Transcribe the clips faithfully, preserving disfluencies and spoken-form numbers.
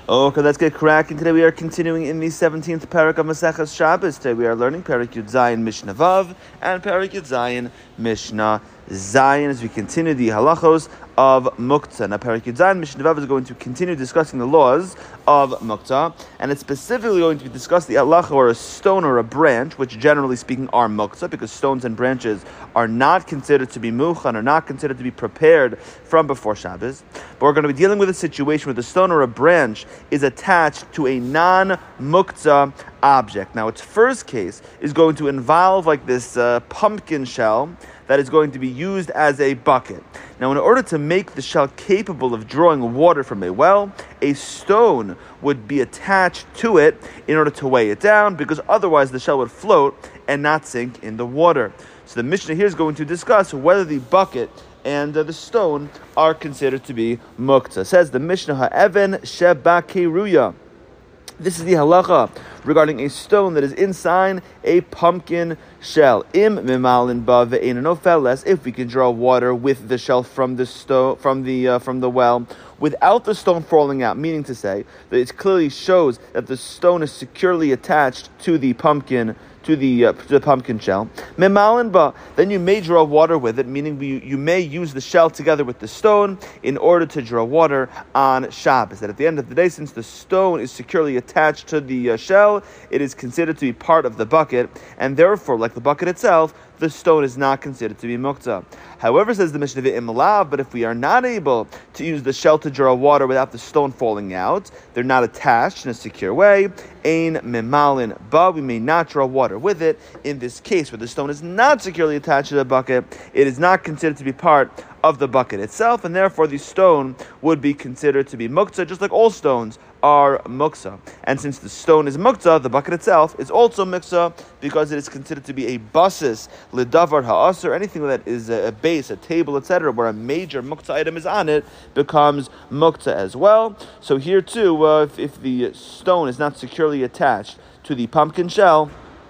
Okay, let's get cracking. Today we are continuing in the seventeenth parak of Maseches Shabbos. Today we are learning Parak Yud Zayin Mishnah Vav and Parak Yud Zayin Mishnah Zayin as we continue the halachos of Muktzah. Now Parak Yud Zayin Mishnah Vav is going to continue discussing the laws of Muktzah, and it's specifically going to discuss the halacha or a stone or a branch, which generally speaking are Muktzah, because stones and branches are not considered to be muchan, are not considered to be prepared from before Shabbos. But we're going to be dealing with a situation where the stone or a branch is attached to a non-Muktzah object. Now, its first case is going to involve like this uh, pumpkin shell that is going to be used as a bucket. Now, in order to make the shell capable of drawing water from a well, a stone would be attached to it in order to weigh it down, because otherwise the shell would float and not sink in the water. So the Mishnah here is going to discuss whether the bucket and uh, the stone are considered to be muktzah. Says the Mishnah, ha'even shebakeruya. This is the halacha regarding a stone that is inside a pumpkin shell. Im mimalin ba ve'ein nofel, less if we can draw water with the shell from the stone, from the uh, from the well, without the stone falling out. Meaning to say that it clearly shows that the stone is securely attached to the pumpkin. To the uh, to the pumpkin shell, memalin ba. Then you may draw water with it, meaning you, you may use the shell together with the stone in order to draw water on Shabbos. That at the end of the day, since the stone is securely attached to the uh, shell, it is considered to be part of the bucket, and therefore, like the bucket itself, the stone is not considered to be muktzah. However, says the Mishnah, imlav, but if we are not able to use the shell to draw water without the stone falling out, they're not attached in a secure way, ein mimalin ba, we may not draw water with it. In this case, where the stone is not securely attached to the bucket, it is not considered to be part of the bucket itself, and therefore the stone would be considered to be muktzah, just like all stones are muktzah. And since the stone is muktzah, the bucket itself is also muktzah, because it is considered to be a basis, lidavar ha'asr, anything that is a base, a table, et cetera, where a major muktzah item is on it, becomes muktzah as well. So here too, uh, if, if the stone is not securely attached to the pumpkin shell,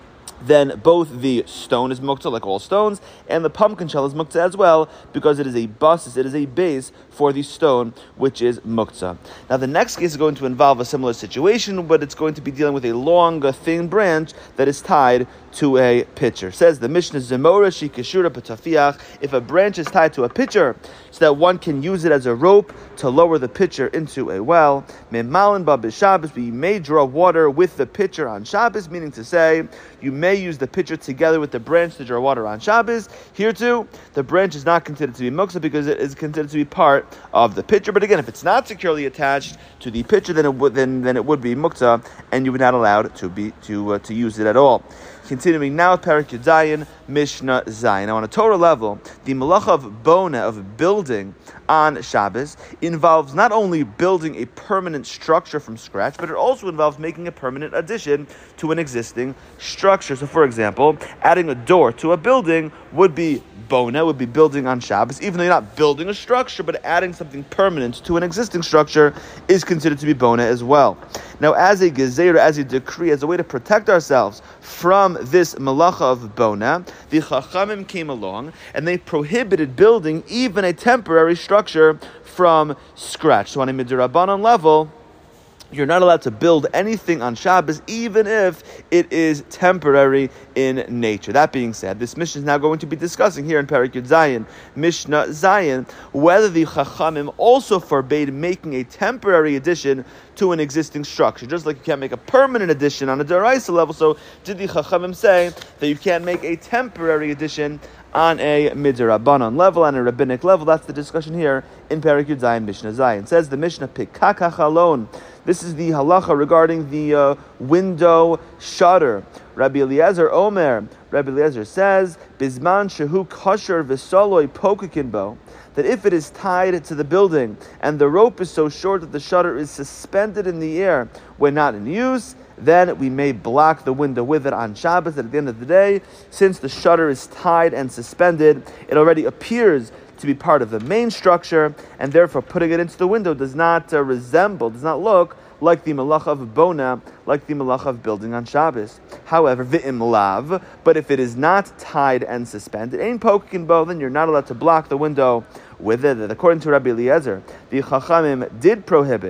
then both the stone is muktzah, like all stones, and the pumpkin shell is muktzah as well, because it is a basis, it is a base for the stone, which is muktzah. Now, the next case is going to involve a similar situation, but it's going to be dealing with a long, thin branch that is tied to a pitcher. Says the Mishnah, Zemora shikashura patafiach, if a branch is tied to a pitcher, so that one can use it as a rope to lower the pitcher into a well, memalin ba b'Shabbos, we may draw water with the pitcher on Shabbos, meaning to say, you may use the pitcher together with the branch to draw water on Shabbos. Here too, the branch is not considered to be muktzah because it is considered to be part of the pitcher. But again, if it's not securely attached to the pitcher, then it would then, then it would be muktzah, and you would not allowed to be to uh, to use it at all. Continuing now with Parak Yud Zayin Mishnah Zayin. Now on a Torah level, the malacha of bona, of building on Shabbos, involves not only building a permanent structure from scratch, but it also involves making a permanent addition to an existing structure. So for example, adding a door to a building would be bona, would be building on Shabbos, even though you're not building a structure, but adding something permanent to an existing structure is considered to be bona as well. Now, as a gezeira, as a decree, as a way to protect ourselves from this malacha of bona, the Chachamim came along and they prohibited building even a temporary structure from scratch. So on a midrabanan level, you're not allowed to build anything on Shabbos, even if it is temporary in nature. That being said, this Mishnah is now going to be discussing here in Parak Yud Zayin, Mishnah Zayin, whether the Chachamim also forbade making a temporary addition to an existing structure. Just like you can't make a permanent addition on a Daraisa level, so did the Chachamim say that you can't make a temporary addition on a midrabanan level, on a rabbinic level? That's the discussion here in Parak Yud Zayin, Mishnah Zayin. It says the Mishnah, Pikakach alone. This is the halacha regarding the uh, window shutter. Rabbi Eliezer Omer, Rabbi Eliezer says, Bizman shehu kasher v'saloi pokakinbo, that if it is tied to the building and the rope is so short that the shutter is suspended in the air when not in use, then we may block the window with it on Shabbos. At the end of the day, since the shutter is tied and suspended, it already appears to be part of the main structure, and therefore putting it into the window does not uh, resemble, does not look like the malacha of bona, like the malacha of building on Shabbos. However, v'im lav, but if it is not tied and suspended, ain't poking bo, then you're not allowed to block the window with it. According to Rabbi Eliezer, the Chachamim did prohibit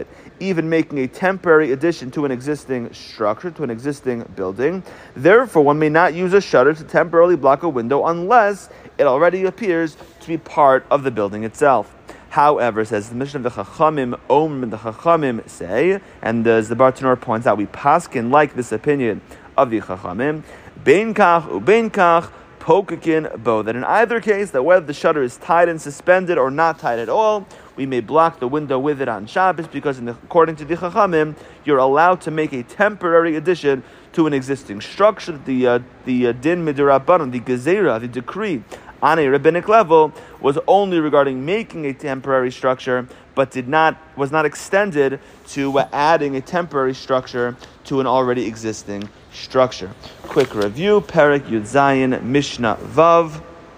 even making a temporary addition to an existing structure, to an existing building. Therefore, one may not use a shutter to temporarily block a window unless it already appears to be part of the building itself. However, says the Mishnah, the Chachamim, Om, the Chachamim say, and as the Bartanur points out, we paskin like this opinion of the Chachamim, Bein kach ubein kach, pokakin bo, that in either case, that whether the shutter is tied and suspended or not tied at all, we may block the window with it on Shabbos, because in the, according to the Chachamim, you're allowed to make a temporary addition to an existing structure. The uh, the uh, din midirabanan, the gezerah, the decree on a rabbinic level was only regarding making a temporary structure, but did not was not extended to uh, adding a temporary structure to an already existing structure. Quick review: Perek Yud Zayin Mishnah Vav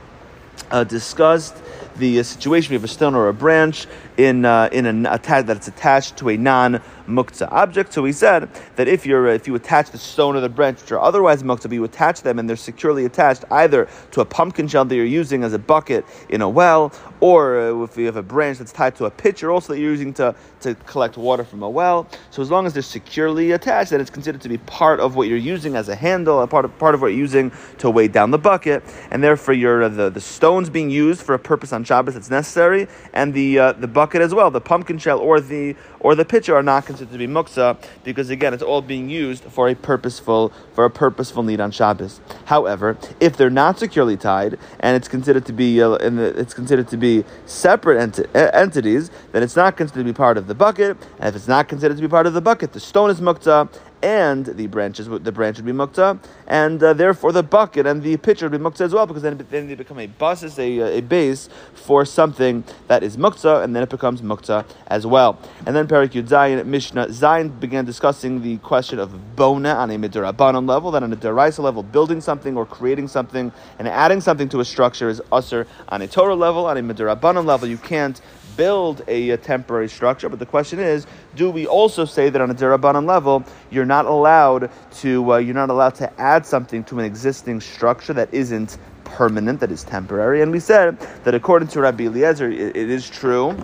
uh, discussed the uh, situation. We have a stone or a branch in uh, in an attached that it's attached to a non-muktzah object. So we said that if you're uh, if you attach the stone or the branch, which are otherwise muktzah, but you attach them and they're securely attached either to a pumpkin shell that you're using as a bucket in a well, or uh, if you have a branch that's tied to a pitcher also that you're using to, to collect water from a well. So as long as they're securely attached, then it's considered to be part of what you're using as a handle, a part of part of what you're using to weigh down the bucket, and therefore you're uh, the the stone's being used for a purpose on Shabbos that's necessary, and the uh, the bucket as well, the pumpkin shell or the or the pitcher are not considered to be muktzah, because again it's all being used for a purposeful for a purposeful need on Shabbos. However, if they're not securely tied and it's considered to be uh, in the, it's considered to be separate enti- entities, then it's not considered to be part of the bucket. And if it's not considered to be part of the bucket, the stone is muktzah, and the branches, the branch would be muktzah, and uh, therefore the bucket and the pitcher would be muktzah as well, because then, then they become a basis, a, a base for something that is muktzah, and then it becomes muktzah as well. And then Perek Yud Zayin Mishnah Zayin began discussing the question of bona on a midirabanan level, that on a deraisa level, building something or creating something and adding something to a structure is usher. On a Torah level, on a midirabanan level, you can't build a, a temporary structure, but the question is, do we also say that on a derabanan level you're not allowed to uh, you're not allowed to add something to an existing structure that isn't permanent, that is temporary? And we said that according to Rabbi Eliezer, it, it is true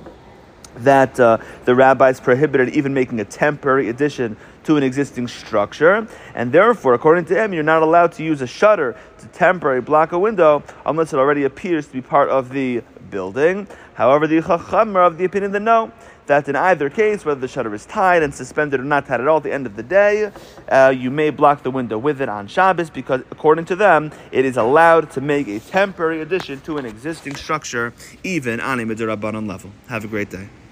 that uh, the rabbis prohibited even making a temporary addition to an existing structure, and therefore, according to him, you're not allowed to use a shutter to temporarily block a window unless it already appears to be part of the building. However, the Chacham are of the opinion that no, that in either case, whether the shutter is tied and suspended or not tied at all, at the end of the day, uh, you may block the window with it on Shabbos, because according to them, it is allowed to make a temporary addition to an existing structure, even on a midirabanan level. Have a great day.